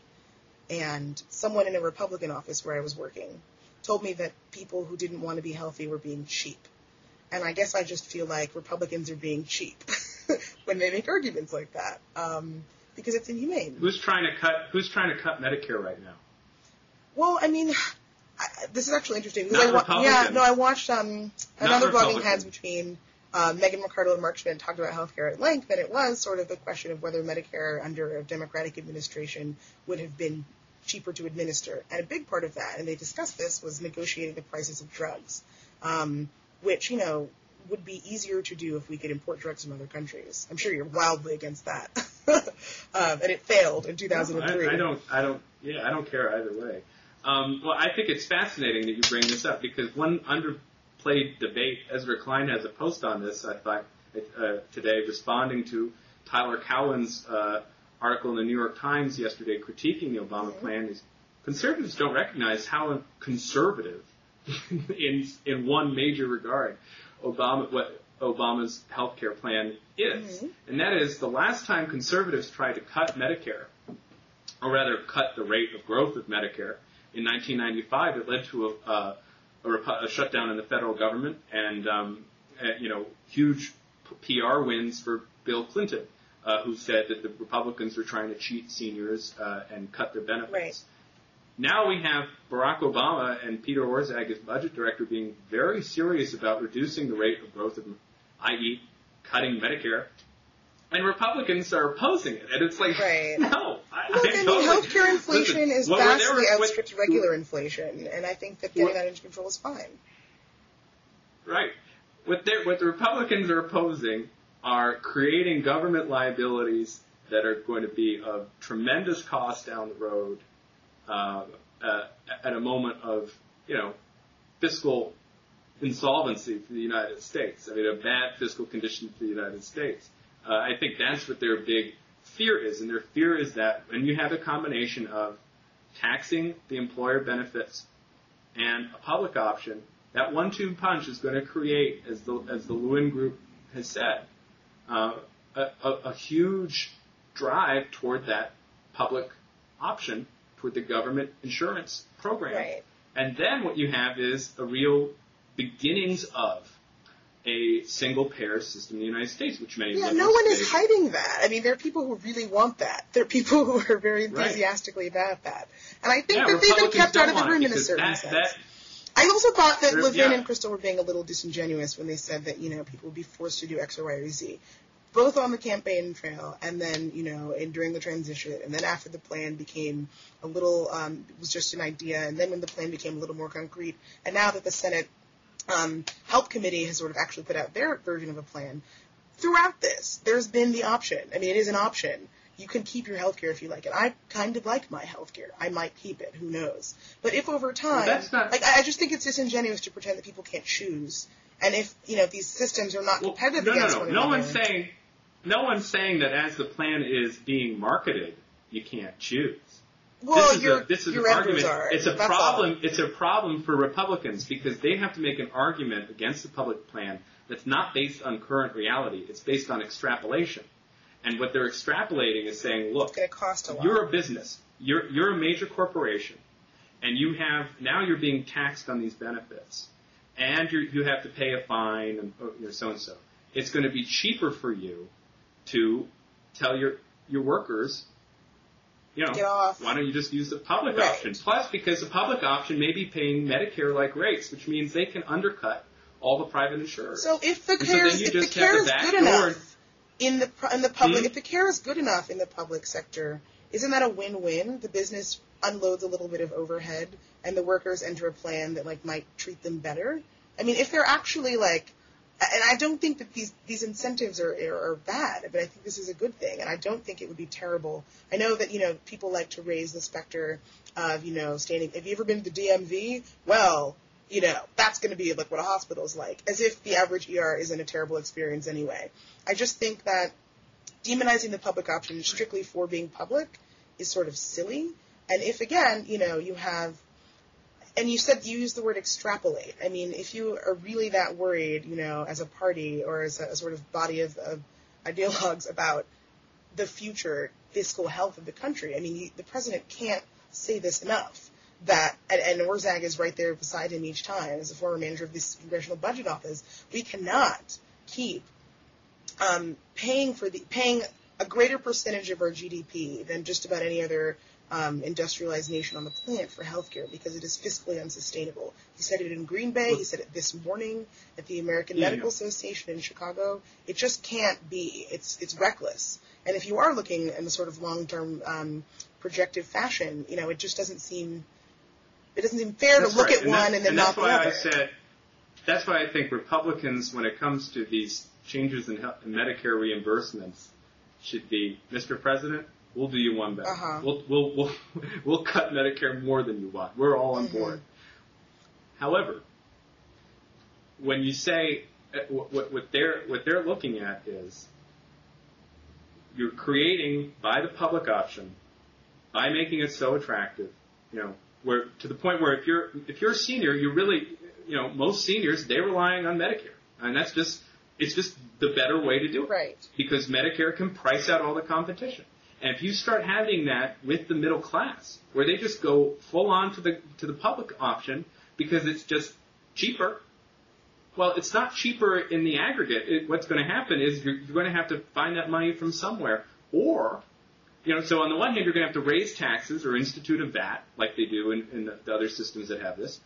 And someone in a Republican office where I was working told me that people who didn't want to be healthy were being cheap. And I guess I just feel like Republicans are being cheap when they make arguments like that, um, because it's inhumane. Who's trying to cut? Who's trying to cut Medicare right now? Well, I mean, I, this is actually interesting. Not I wa- Republicans. Yeah, no, I watched um, another Blogging Republicans. Heads between uh, Megan McArdle and Mark Schmidt talked about healthcare at length, and it was sort of the question of whether Medicare under a Democratic administration would have been cheaper to administer. And a big part of that, and they discussed this, was negotiating the prices of drugs, um, which, you know, would be easier to do if we could import drugs from other countries. I'm sure you're wildly against that. um, and it failed in two thousand three. No, I, I don't, I don't, yeah, I don't care either way. Um, well, I think it's fascinating that you bring this up because one underplayed debate, Ezra Klein has a post on this, I thought, uh, today, responding to Tyler Cowen's uh, article in the New York Times yesterday critiquing the Obama mm-hmm. plan. Is conservatives don't recognize how conservative, in in one major regard, Obama what Obama's health care plan is. Mm-hmm. And that is the last time conservatives tried to cut Medicare, or rather cut the rate of growth of Medicare, in nineteen ninety-five, it led to a, a, a, a shutdown in the federal government and, um, uh, you know, huge P R wins for Bill Clinton, uh, who said that the Republicans were trying to cheat seniors uh, and cut their benefits. Right. Now we have Barack Obama and Peter Orszag as budget director being very serious about reducing the rate of growth of, that is, cutting Medicare. And Republicans are opposing it. And it's like, right. no. I, Look, I, I mean, totally, healthcare inflation listen, is vastly outstripped regular inflation. And I think that getting what, that under control is fine. Right. What, what the Republicans are opposing are creating government liabilities that are going to be of tremendous cost down the road uh, uh, at a moment of, you know, fiscal insolvency for the United States. I mean, a bad fiscal condition for the United States. Uh, I think that's what their big fear is, and their fear is that when you have a combination of taxing the employer benefits and a public option, that one-two punch is going to create, as the as the Lewin Group has said, uh, a, a, a huge drive toward that public option, toward the government insurance program. Right. And then what you have is a real beginnings of a single-payer system in the United States, which many yeah, no one is hiding that. I mean, there are people who really want that. There are people who are very enthusiastically right. about that. And I think yeah, that they've been kept out of the room in a certain that, sense. That, I also thought that Levin yeah. and Kristol were being a little disingenuous when they said that, you know, people would be forced to do X or Y or Z, both on the campaign trail and then, you know, and during the transition, and then after the plan became a little, um, it was just an idea, and then when the plan became a little more concrete, and now that the Senate Um, Health Committee has sort of actually put out their version of a plan. Throughout this, there's been the option. I mean, it is an option. You can keep your health care if you like it. I kind of like my health care. I might keep it. Who knows? But if over time, well, that's not, like, I just think it's disingenuous to pretend that people can't choose. And if, you know, these systems are not well, competitive no, against no, no. one no another. One's saying, no one's saying that as the plan is being marketed, you can't choose. Well, this is your, a, this is your an argument. Are. It's a That's problem. all. It's a problem for Republicans because they have to make an argument against the public plan that's not based on current reality. It's based on extrapolation, and what they're extrapolating is saying, "Look, it's going to cost a lot. You're a business. You're you're a major corporation, and you have now you're being taxed on these benefits, and you you have to pay a fine and you know, so and so. It's going to be cheaper for you to tell your your workers." You know, Get off. why don't you just use the public right. option? Plus, because the public option may be paying Medicare-like rates, which means they can undercut all the private insurers. So if the and care so is, if the care is good enough in the in the public, hmm? if the care is good enough in the public sector, isn't that a win-win? The business unloads a little bit of overhead, and the workers enter a plan that like might treat them better. I mean, if they're actually like. And I don't think that these, these incentives are, are, are bad, but I think this is a good thing, and I don't think it would be terrible. I know that, you know, people like to raise the specter of, you know, standing, have you ever been to the D M V? Well, you know, that's going to be like what a hospital is like, as if the average E R isn't a terrible experience anyway. I just think that demonizing the public option strictly for being public is sort of silly, and if, again, you know, you have And you said you used the word extrapolate. I mean, if you are really that worried, you know, as a party or as a, a sort of body of, of ideologues about the future fiscal health of the country, I mean, you, the president can't say this enough. That and, and Orszag is right there beside him each time as a former manager of this Congressional Budget Office. We cannot keep um, paying for the paying a greater percentage of our G D P than just about any other um, industrialized nation on the planet for healthcare because it is fiscally unsustainable. He said it in Green Bay. He said it this morning at the American yeah, Medical yeah. Association in Chicago. It just can't be. It's it's reckless. And if you are looking in the sort of long-term um, projective fashion, you know, it just doesn't seem it doesn't seem fair that's to look right. at and one that, and then and not that's why the other. I said that's why I think Republicans, when it comes to these changes in, health, in Medicare reimbursements, should be, Mister President, we'll do you one better. Uh-huh. We'll we'll we'll we'll cut Medicare more than you want. We're all on Mm-hmm. board. However, when you say uh, what, what they're what they're looking at is you're creating by the public option, by making it so attractive, you know, where to the point where if you're if you're a senior, you really, you know, most seniors they're relying on Medicare, and that's just it's just the better way to do it, Right. because Medicare can price out all the competition. And if you start having that with the middle class, where they just go full on to the to the public option because it's just cheaper. Well, it's not cheaper in the aggregate. It, what's going to happen is you're, you're going to have to find that money from somewhere. Or, you know, so on the one hand, you're going to have to raise taxes or institute a V A T, like they do in, in the, the other systems that have this.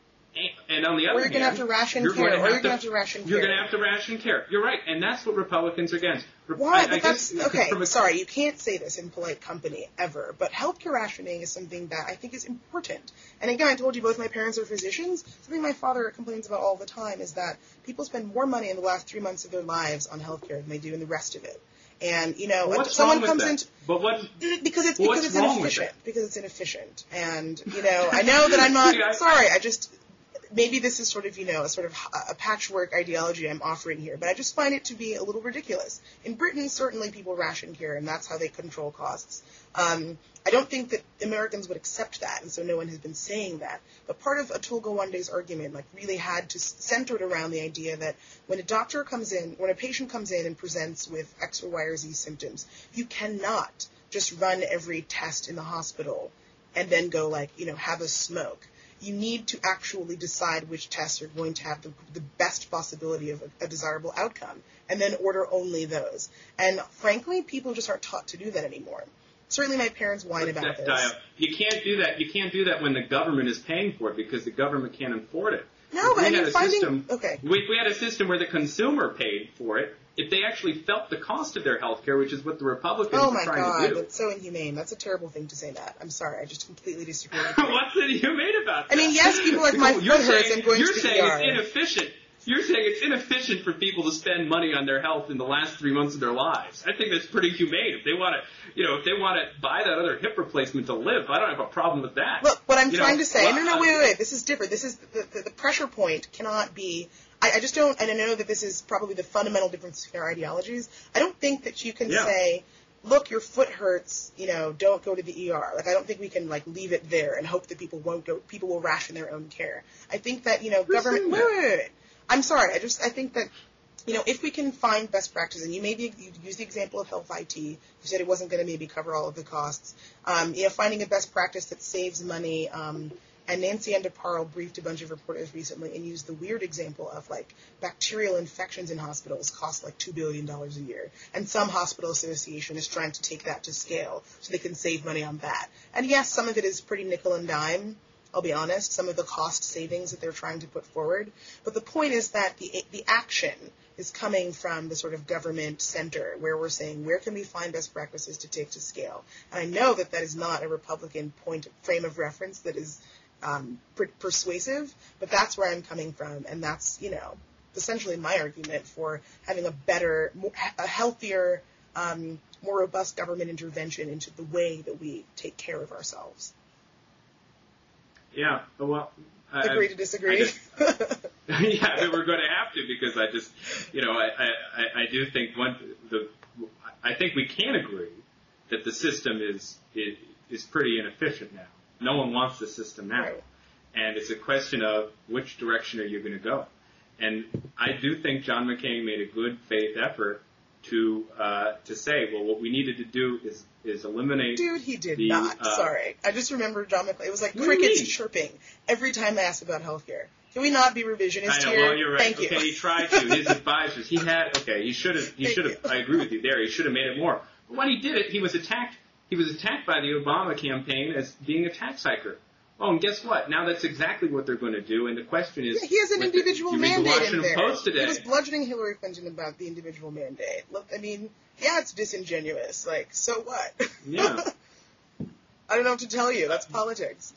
And, and on the other Or you're hand, going to have to ration you're care. going to Or have you're going to have to ration You're care. going to have to ration care. You're right, and that's what Republicans are against. Why? I, But I that's, guess, okay, from a, sorry, you can't say this in polite company ever, but healthcare rationing is something that I think is important. And again, I told you both my parents are physicians. Something my father complains about all the time is that people spend more money in the last three months of their lives on healthcare than they do in the rest of it. And, you know, What's someone wrong with comes that? into... But what? Because it's, What's because it's wrong with inefficient. that? Because it's inefficient. And, you know, I know that I'm not... See, I- sorry, I just... Maybe this is sort of, you know, a sort of a patchwork ideology I'm offering here, but I just find it to be a little ridiculous. In Britain, certainly people ration care, and that's how they control costs. Um, I don't think that Americans would accept that, and so no one has been saying that. But part of Atul Gawande's argument, like, really had to center it around the idea that when a doctor comes in, when a patient comes in and presents with X or Y or Z symptoms, you cannot just run every test in the hospital and then go, like, you know, have a smoke. You need to actually decide which tests are going to have the, the best possibility of a, a desirable outcome, and then order only those. And frankly, people just aren't taught to do that anymore. Certainly my parents whine about this. Dial. You can't do that. You can't do that when the government is paying for it because the government can't afford it. No, If but we I mean, had a finding... system, Okay. We, we had a system where the consumer paid for it. If they actually felt the cost of their health care, which is what the Republicans Oh are my trying God, to do. that's so inhumane. That's a terrible thing to say that. I'm sorry, I just completely disagree with you. What's inhumane about that? I mean, yes, people like my You're foot hurts saying- and going You're to the saying E R. it's inefficient. You're saying it's inefficient for people to spend money on their health in the last three months of their lives. I think that's pretty humane. If they want to, you know, if they want to buy that other hip replacement to live, I don't have a problem with that. Look, what I'm You trying know, to say, well, no, no, I- wait, wait, wait, this is different. This is, the, the, the pressure point cannot be, I, I just don't, and I know that this is probably the fundamental difference in our ideologies. I don't think that you can Yeah. say, look, your foot hurts, you know, don't go to the E R. Like, I don't think we can, like, leave it there and hope that people won't go, people will ration their own care. I think that, you know, Who's government, saying wait, that? wait, wait, wait. I'm sorry, I just, I think that, you know, if we can find best practices, and you maybe you use the example of health I T, you said it wasn't going to maybe cover all of the costs. Um, you know, finding a best practice that saves money. Um, and Nancy Endeparle briefed a bunch of reporters recently and used the weird example of like bacterial infections in hospitals cost like two billion dollars a year, and some hospital association is trying to take that to scale so they can save money on that. And yes, some of it is pretty nickel and dime. I'll be honest, some of the cost savings that they're trying to put forward. But the point is that the the action is coming from the sort of government center where we're saying, where can we find best practices to take to scale? And I know that that is not a Republican point frame of reference that is um, per- persuasive, but that's where I'm coming from. And that's, you know, essentially my argument for having a better, more, a healthier, um, more robust government intervention into the way that we take care of ourselves. Yeah, well, I, Agree to disagree. I just, yeah, I mean, we're going to have to because I just, you know, I, I, I do think one the I think we can agree that the system is is, is pretty inefficient now. No one wants the system now, Right. and it's a question of which direction are you going to go. And I do think John McCain made a good faith effort to uh, to say, well, what we needed to do is is eliminate. Dude, he did the, not. uh, Sorry. I just remember John McCain. It was like What do you crickets mean? chirping every time I asked about healthcare. Can we not be revisionist I know. here? Well, you're right. Thank okay, you. he tried to. His advisors. He had. Okay, he should have. He Thank should have. you. I agree with you there. He should have made it more. But when he did it, he was attacked he was attacked by the Obama campaign as being a tax hiker. Oh, and guess what? Now that's exactly what they're going to do. And the question is, yeah, he has an individual the, you mandate read the Washington in there. Post today. He was bludgeoning Hillary Clinton about the individual mandate. Look, I mean, yeah, it's disingenuous. Like, so what? Yeah. I don't know what to tell you. That's politics.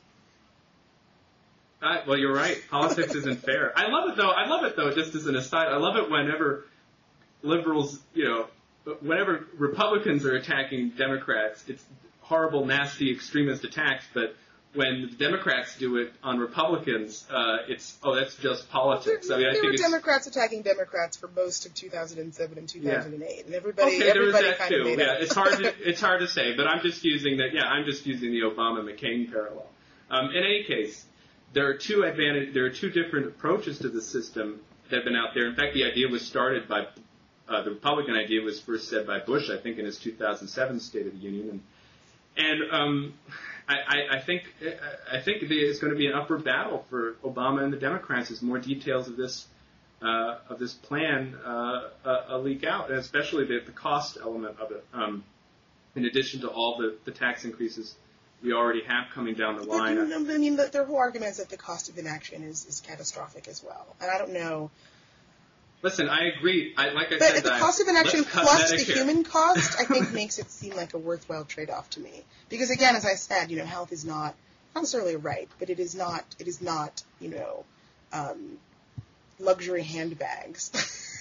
Uh, well, you're right. Politics isn't fair. I love it though. I love it though. Just as an aside, I love it whenever liberals, you know, whenever Republicans are attacking Democrats, it's horrible, nasty, extremist attacks. But when the Democrats do it on Republicans, uh, it's oh, that's just politics. There, I mean, I there think were it's, Democrats attacking Democrats for most of two thousand seven and two thousand eight, yeah. and everybody, okay, there was everybody that kind too. of made Yeah, up. it's hard to it's hard to say, but I'm just using that. Yeah, I'm just using the Obama-McCain parallel. Um, in any case, there are two advantage. There are two different approaches to the system that have been out there. In fact, the idea was started by uh, the Republican idea was first said by Bush, I think, in his two thousand seven State of the Union, and and um, I, I, I think I think it's going to be an upward battle for Obama and the Democrats as more details of this uh, of this plan uh, uh, leak out, and especially the, the cost element of it. Um, in addition to all the, the tax increases we already have coming down the line. But, I mean, the, their whole argument is that the cost of inaction is, is catastrophic as well. And I don't know. Listen, I agree. I, like I but said, the cost of inaction plus Medicare. the human cost, I think, makes it seem like a worthwhile trade-off to me. Because again, as I said, you know, health is not, not necessarily a right, but it is not, it is not, you know, um, luxury handbags.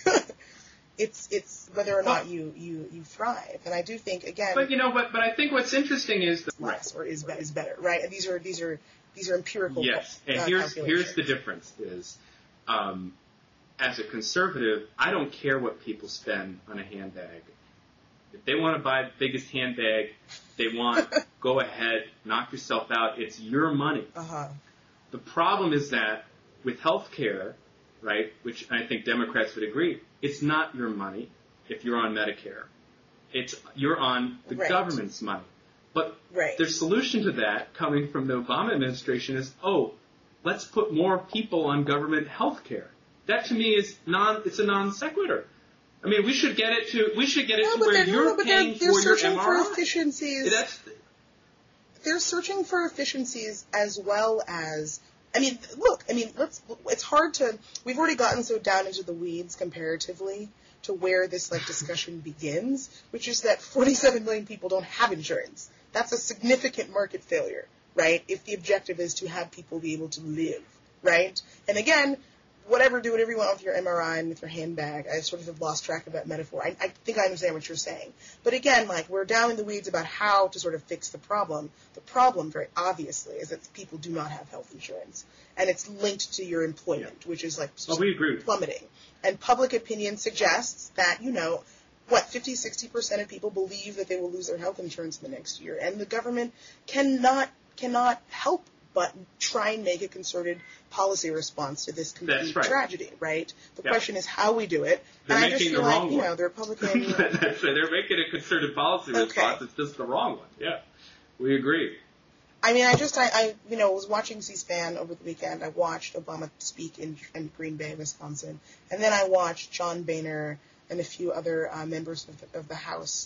It's it's whether or not you, you, you thrive, and I do think again. But you know, but but I think what's interesting is the less or is is better, right? And these are these are these are empirical. Yes, and uh, here's here's the difference: is um, as a conservative, I don't care what people spend on a handbag. If they want to buy the biggest handbag they want, go ahead, knock yourself out. It's your money. Uh-huh. The problem is that with health care, right, which I think Democrats would agree, it's not your money if you're on Medicare. It's you're on the right. government's money. But right. the solution to that coming from the Obama administration is, oh, let's put more people on government health care. That to me is non it's a non sequitur. I mean, we should get it to we should get it no, to where you're no, but paying they're, they're for your searching M R I. for efficiencies. That's they're searching for efficiencies as well as I mean, look, I mean, let's, it's hard to, we've already gotten so down into the weeds comparatively to where this, like, discussion begins, which is that forty-seven million people don't have insurance. That's a significant market failure, right? If the objective is to have people be able to live, right? And again, whatever, do whatever you want with your M R I and with your handbag. I sort of have lost track of that metaphor. I, I think I understand what you're saying. But again, like, we're down in the weeds about how to sort of fix the problem. The problem, very obviously, is that people do not have health insurance. And it's linked to your employment, yeah. which is, like, oh, we agree. plummeting. And public opinion suggests that, you know, what, fifty, sixty percent of people believe that they will lose their health insurance in the next year. And the government cannot cannot help but try and make a concerted policy response to this complete right. tragedy, right? The yeah. question is how we do it. They're and making I just feel the like, wrong you one. know, the Republican... so they're making a concerted policy okay. response. It's just the wrong one. Yeah, we agree. I mean, I just, I, I, you know, was watching C-SPAN over the weekend. I watched Obama speak in, in Green Bay, Wisconsin. And then I watched John Boehner and a few other uh, members of the, of the House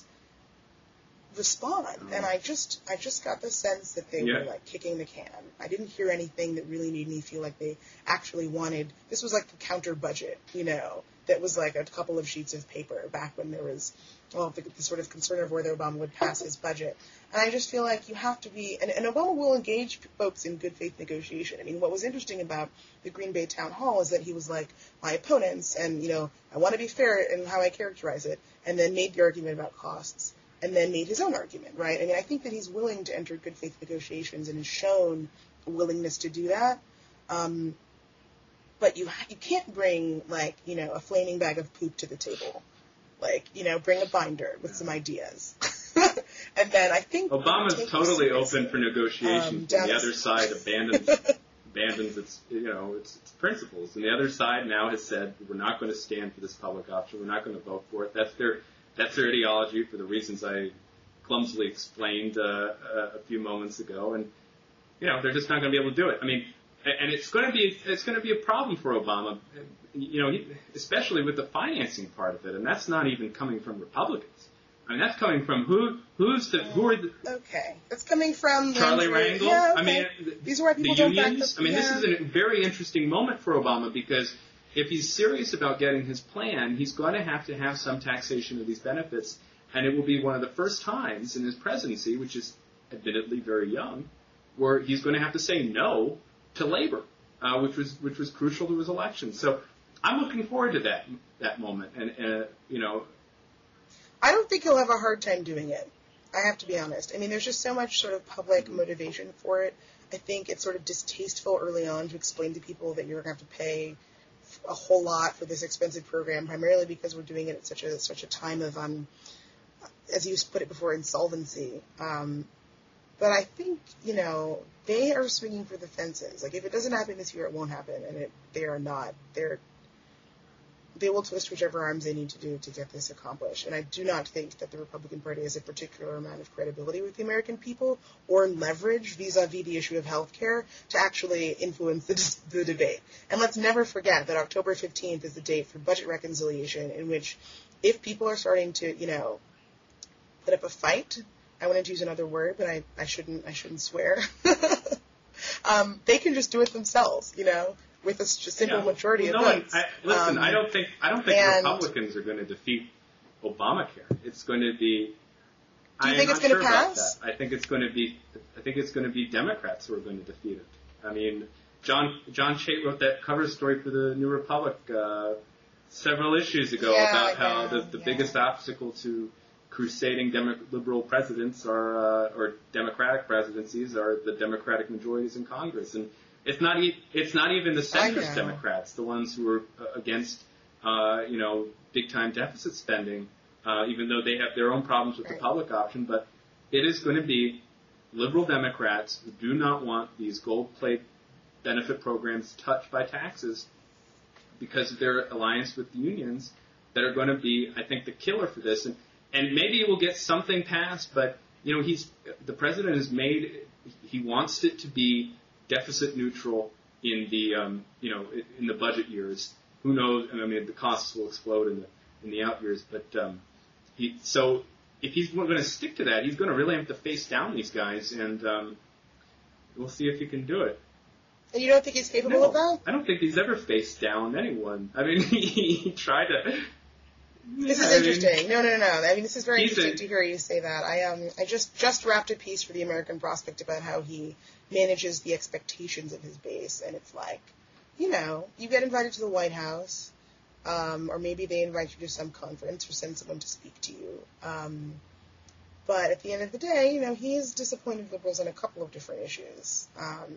respond, and I just I just got the sense that they yeah. were like kicking the can. I didn't hear anything that really made me feel like they actually wanted. This was like the counter budget, you know, that was like a couple of sheets of paper back when there was well the, the sort of concern of whether Obama would pass his budget. And I just feel like you have to be, and, and Obama will engage folks in good faith negotiation. I mean, what was interesting about the Green Bay town hall is that he was like, my opponents, and you know, I want to be fair in how I characterize it, and then made the argument about costs. And then made his own argument, right? I mean, I think that he's willing to enter good faith negotiations and has shown a willingness to do that. Um, but you you can't bring, like, you know, a flaming bag of poop to the table. Like, you know, bring a binder with some ideas. And then I think Obama's totally open for negotiations. Um, and the other side abandons abandons its you know its, its principles, and the other side now has said we're not going to stand for this public option. We're not going to vote for it. That's their That's their ideology for the reasons I clumsily explained uh, a few moments ago, and you know they're just not going to be able to do it. I mean, and it's going to be it's going to be a problem for Obama, you know, especially with the financing part of it, and that's not even coming from Republicans. I mean, that's coming from who? Who's the? Who are the? Okay, that's coming from Charlie Andrew, Rangel. Yeah, okay. I mean, these are why people the don't unions. back the, I mean, yeah. this is a very interesting moment for Obama because if he's serious about getting his plan, he's going to have to have some taxation of these benefits, and it will be one of the first times in his presidency, which is admittedly very young, where he's going to have to say no to labor, uh, which was which was crucial to his election. So I'm looking forward to that that moment, and uh, you know. I don't think he'll have a hard time doing it. I have to be honest. I mean, there's just so much sort of public motivation for it. I think it's sort of distasteful early on to explain to people that you're going to have to pay a whole lot for this expensive program, primarily because we're doing it at such a such a time of, um, as you put it before, insolvency. Um, but I think, you know, they are swinging for the fences. Like, if it doesn't happen this year, it won't happen, and it, they are not. They're They will twist whichever arms they need to do to get this accomplished. And I do not think that the Republican Party has a particular amount of credibility with the American people or leverage vis-a-vis the issue of health care to actually influence the, the debate. And let's never forget that October fifteenth is the date for budget reconciliation, in which if people are starting to, you know, put up a fight, I wanted to use another word, but I, I shouldn't I shouldn't swear, um, they can just do it themselves, you know. With a simple yeah. majority well, no of votes. One, I, listen, um, I don't think I don't think and, Republicans are going to defeat Obamacare. It's going to be. Do you I think am it's not going sure to pass? About that. I think it's going to be. I think it's going to be Democrats who are going to defeat it. I mean, John John Chait wrote that cover story for the New Republic uh, several issues ago yeah, about how yeah, the, the yeah. biggest obstacle to crusading Demo- liberal presidents are uh, or Democratic presidencies are the Democratic majorities in Congress. And It's not. E- it's not even the centrist Democrats, the ones who are uh, against, uh, you know, big-time deficit spending, uh, even though they have their own problems with right. the public option. But it is going to be liberal Democrats who do not want these gold-plate benefit programs touched by taxes because of their alliance with the unions that are going to be, I think, the killer for this. And and maybe it will get something passed, but you know, he's the president has made. He wants it to be deficit neutral in the um, you know in the budget years. Who knows? I mean, the costs will explode in the in the out years. But um, he so if he's going to stick to that, he's going to really have to face down these guys, and um, we'll see if he can do it. And you don't think he's capable no, of that? I don't think he's ever faced down anyone. I mean, he, he tried to. This yeah, is interesting. I mean, no, no, no. I mean, this is very interesting a, to hear you say that. I um, I just just wrapped a piece for the American Prospect about how he manages the expectations of his base, and it's like, you know, you get invited to the White House, um, or maybe they invite you to some conference or send someone to speak to you. Um, but at the end of the day, you know, he's disappointed liberals on a couple of different issues. Um,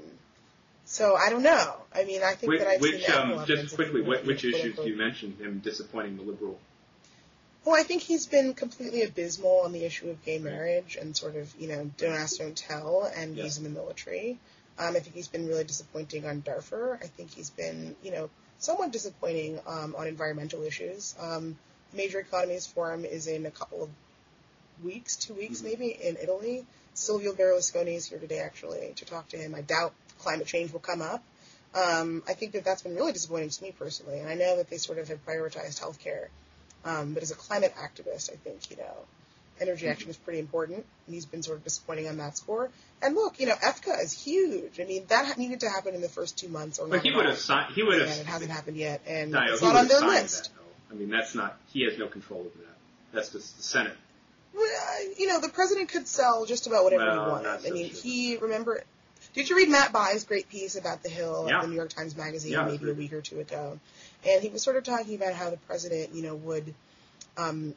so I don't know. I mean, I think which, that I've which, seen um, just quickly, which, which issues do you mention him disappointing the liberal? Well, I think he's been completely abysmal on the issue of gay marriage and sort of, you know, don't ask, don't tell, and yeah. he's in the military. Um, I think he's been really disappointing on Darfur. I think he's been, you know, somewhat disappointing um, on environmental issues. Um, Major Economies Forum is in a couple of weeks, two weeks mm-hmm. maybe, in Italy. Silvio Berlusconi is here today, actually, to talk to him. I doubt climate change will come up. Um, I think that that's been really disappointing to me personally, and I know that they sort of have prioritized healthcare. Um, but as a climate activist, I think, you know, energy mm-hmm. action is pretty important, and he's been sort of disappointing on that score. And look, you know, F C A is huge. I mean, that needed to happen in the first two months. Or but he would have signed. He would have. And it hasn't happened yet, and no, it's not on their list. That, I mean, that's not. He has no control over that. That's just the Senate. Well, you know, the president could sell just about whatever well, he wanted. So I mean, true. he remember. Did you read Matt Bai's great piece about the Hill yeah. at the New York Times Magazine yeah, maybe a week or two ago? And he was sort of talking about how the president, you know, would. Um,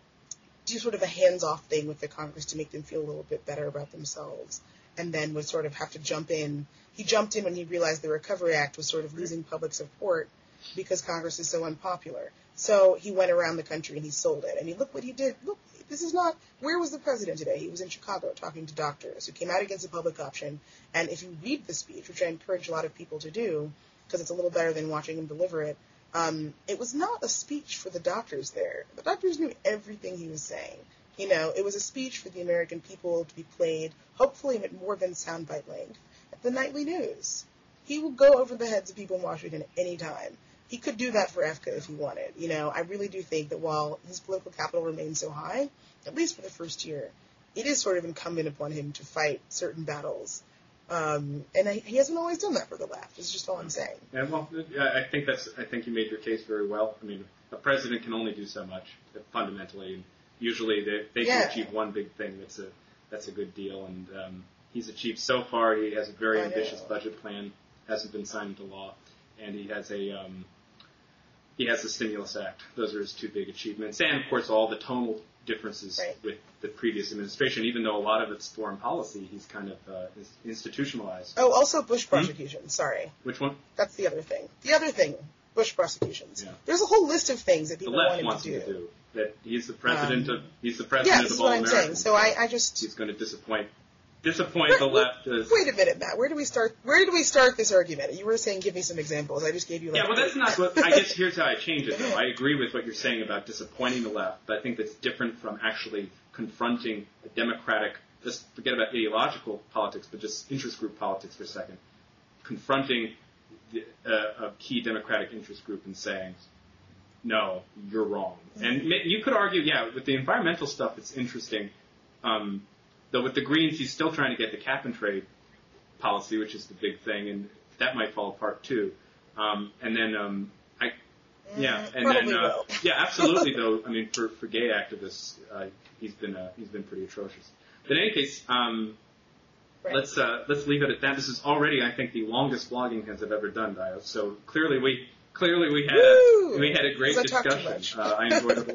do sort of a hands-off thing with the Congress to make them feel a little bit better about themselves, and then would sort of have to jump in. He jumped in when he realized the Recovery Act was sort of losing public support because Congress is so unpopular. So he went around the country and he sold it. I mean, look what he did. Look, this is not, where was the president today? He was in Chicago talking to doctors who came out against the public option. And if you read the speech, which I encourage a lot of people to do, because it's a little better than watching him deliver it, Um, it was not a speech for the doctors there. The doctors knew everything he was saying. You know, it was a speech for the American people to be played, hopefully at more than soundbite length, at the nightly news. He will go over the heads of people in Washington at any time. he could do that for F C A if he wanted. You know, I really do think that while his political capital remains so high, at least for the first year, it is sort of incumbent upon him to fight certain battles. Um, and I, he hasn't always done that for the left. It's just all I'm saying. Yeah, well, I think that's. I think you made your case very well. I mean, a president can only do so much fundamentally, and usually they, they can Yeah. achieve one big thing. That's a that's a good deal, and um, he's achieved so far. He has a very I ambitious know. budget plan, hasn't been signed into law, and he has a um, he has the Stimulus Act. Those are his two big achievements, and of course all the tonal differences Right. with the previous administration. Even though a lot of it's foreign policy, he's kind of uh, is institutionalized. Oh, also Bush prosecutions. Sorry. Which one? That's the other thing. The other thing, Bush prosecutions. Yeah. There's a whole list of things that The people want left him wants to him do. to do. That he's the president Um, of he's the Yeah, president this of is all what I'm saying. Americans. So I, I just... He's going to disappoint disappoint Where- the left. As, Wait a minute, Matt. Where do we start? Where did we start this argument? You were saying, give me some examples. I just gave you. Like, yeah, well, that's not what. I guess here's how I change it. Though I agree with what you're saying about disappointing the left, but I think that's different from actually confronting a democratic. Just forget about ideological politics, but just interest group politics for a second. Confronting the, uh, a key democratic interest group and saying, no, you're wrong. And ma- you could argue, yeah, with the environmental stuff, it's interesting. Um, though with the Greens, he's still trying to get the cap and trade policy, which is the big thing, and that might fall apart too. Um, and then, um, I, yeah, and Probably then, uh, will. yeah, absolutely. Though, I mean, for for gay activists, uh, he's been uh, he's been pretty atrocious. But in any case, um, Right. let's uh, let's leave it at that. This is already, I think, the longest blogging heads I've ever done, Dio. So clearly we clearly we had Woo! a, we had a great 'Cause I talk too discussion. much. Uh, I enjoyed it.